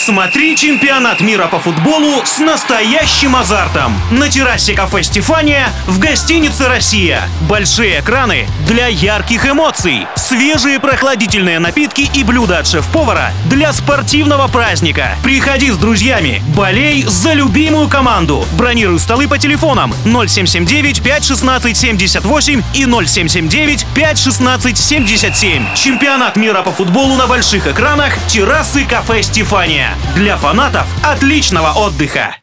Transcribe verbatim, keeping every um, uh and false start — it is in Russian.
Смотри чемпионат мира по футболу с настоящим азартом на террасе кафе «Стефания» в гостинице «Россия». Большие экраны для ярких эмоций, свежие прохладительные напитки и блюда от шеф-повара для спортивного праздника. Приходи с друзьями, болей за любимую команду. Бронируй столы по телефонам ноль семь семь девять пять шестнадцать семьдесят восемь и ноль семь семь девять пять шестнадцать семьдесят семь. Чемпионат мира по футболу на больших экранах террасы кафе «Стефания». Для фанатов отличного отдыха.